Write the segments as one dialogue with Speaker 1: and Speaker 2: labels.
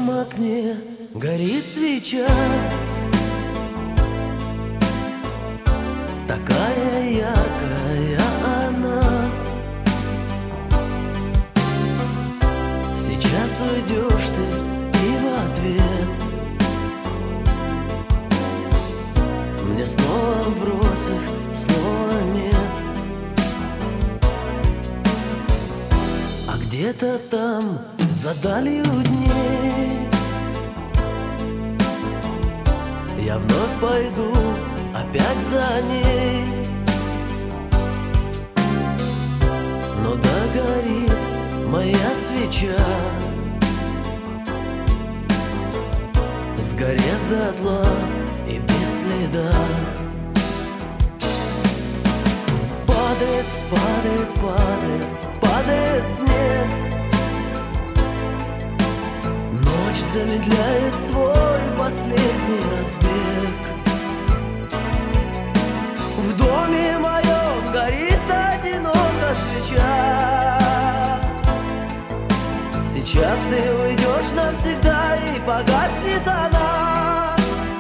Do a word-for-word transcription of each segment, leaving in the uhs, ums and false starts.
Speaker 1: твоем окне горит свеча, такая яркая она. Сейчас уйдешь ты и в ответ мне снова бросив слова нет. А где-то там за далью дней я вновь пойду опять за ней, но догорит моя свеча, сгорев дотла и без следа. Падает, падает, падает, падает снег, ночь замедляет свой последний разбег. В доме моем горит одиноко свеча. Сейчас ты уйдешь навсегда и погаснет она.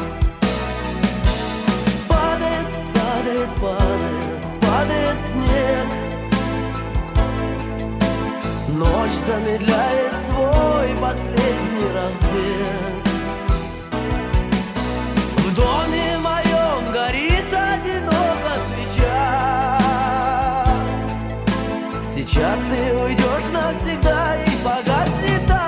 Speaker 1: Падает, падает, падает, падает снег, ночь замедляет свой последний разбег. В доме моем горит одиноко свеча. Сейчас ты уйдешь навсегда и погаснет она.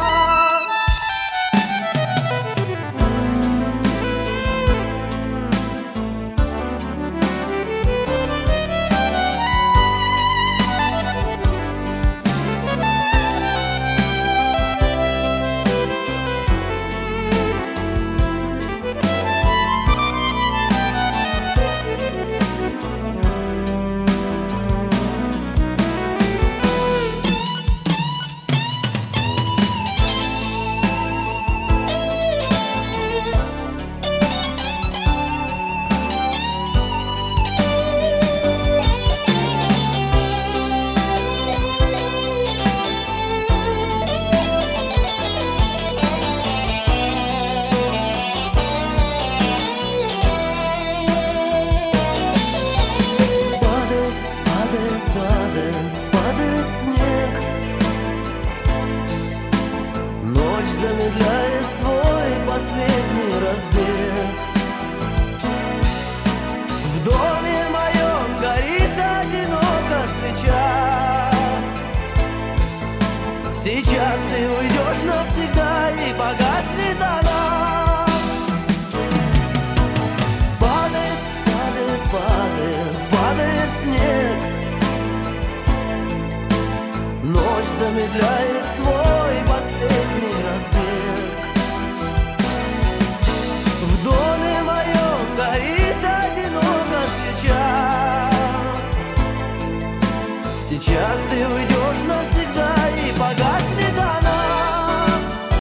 Speaker 1: Ночь замедляет свой последний разбег. В доме моем горит одиноко свеча. Сейчас ты уйдешь навсегда и погаснет она. Падает, падает, падает, падает снег, ночь замедляет свой